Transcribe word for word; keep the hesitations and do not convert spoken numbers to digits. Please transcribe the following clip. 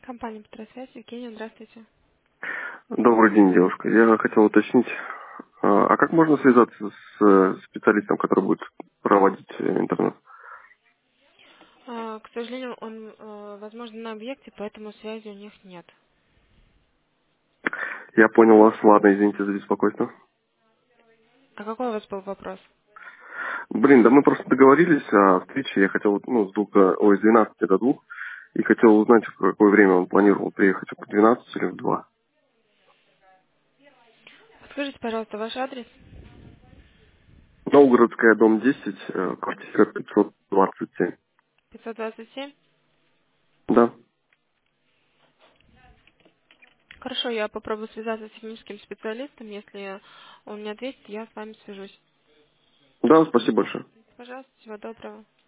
Компания «Петросвязь». Евгения, здравствуйте. Добрый день, девушка. Я хотел уточнить, а а как можно связаться с э, специалистом, который будет проводить э, интернет? А, К сожалению, он, э, возможно, на объекте, поэтому связи у них нет. Я понял вас. Ладно, извините за беспокойство. А какой у вас был вопрос? Блин, да мы просто договорились о встрече. Я хотел, ну, с двух до, ой, с двенадцати до двух. И хотел узнать, в какое время он планировал приехать, в двенадцать или в два. Скажите, пожалуйста, ваш адрес? Новгородская, дом десять, э, квартира пятьсот двадцать семь. пятьсот двадцать семь. Да. Хорошо, я попробую связаться с техническим специалистом. Если он не ответит, я с вами свяжусь. Да, спасибо большое. Пожалуйста, всего доброго.